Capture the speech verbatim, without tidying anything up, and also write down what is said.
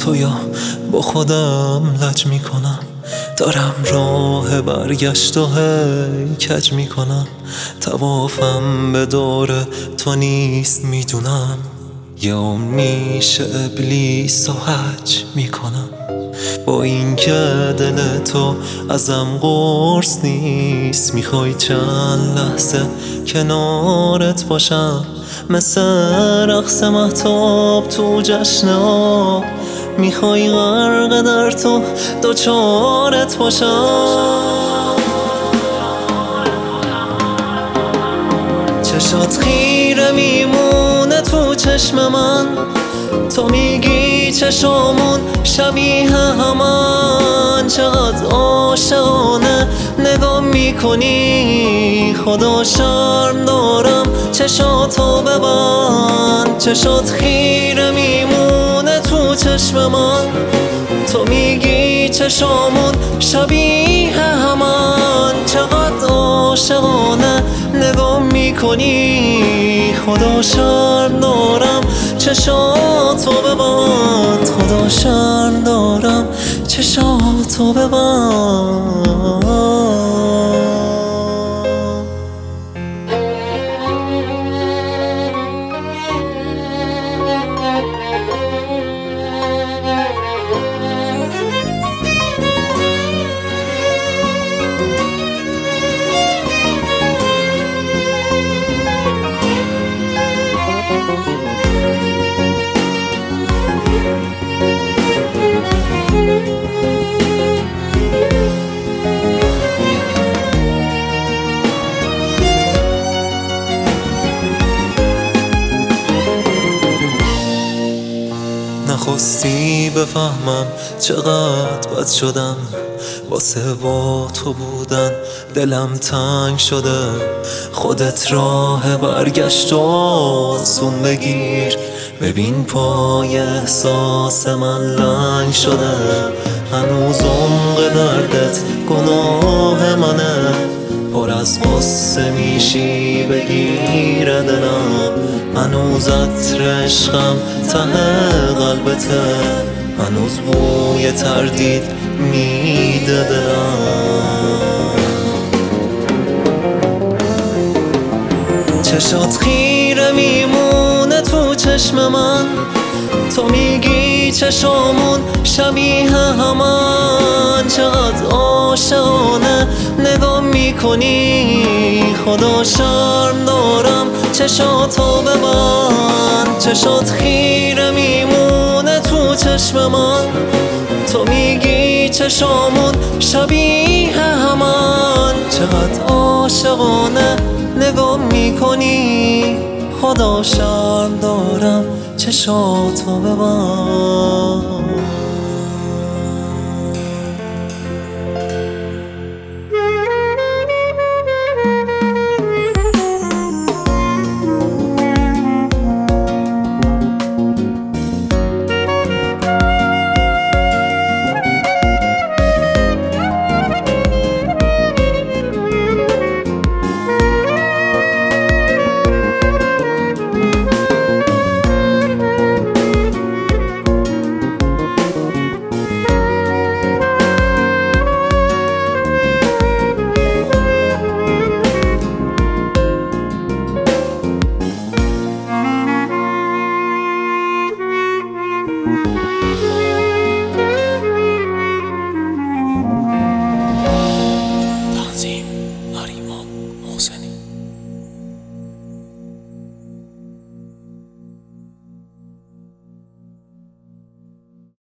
تو یا با خودم لج میکنم، دارم راه برگشت و هی کج میکنم. طوافم به دور تو نیست میدونم، یه عمر میشه ابلیس و حج میکنم. با اینکه دل تو ازم قرص نیست، میخوای چند لحظه کنارت باشم، مثل رقص مهتاب تو جشن آب. میخوای غرق در تو دوچارت باشم، چشات خیره میمونه تو چشم من، تو میگی چشامون شبیه همان. چقدر عاشقانه نگاه میکنی، خدا شرم دارم چشاتو ببند. چشات خیره میمونه تو چشم من، تو میگی چشامون شبیه همان. چقدر عاشقانه نگاه میکنی، خدا شرم دارم چشاتو ببند. خدا شرم دارم چشاتو ببند. نخواستی بفهمم چقدر بد شدم، واسه با تو بودن دلم تنگ شده. خودت راه برگشت و آسون بگیر، ببین پای احساس من لنگ شده. هنوز عمق دردت گناه منه، پر از قصه میشی بگیره دلم. هنوز عطر عشقم ته قلبته، هنوز بوی تردید میده دلم. چشات خیره میمونه تو چشم من، تو میگی چشامون شبیه همان. چقدر عاشقانه نگاه میکنی، خدا شرم دارم چشاتو ببند. چشات خیره میمونه تو چشم من، تو میگی چشامون شبیه همان. چقدر عاشقانه نگاه میکنی، خدا شرم دارم چشاتو ببند.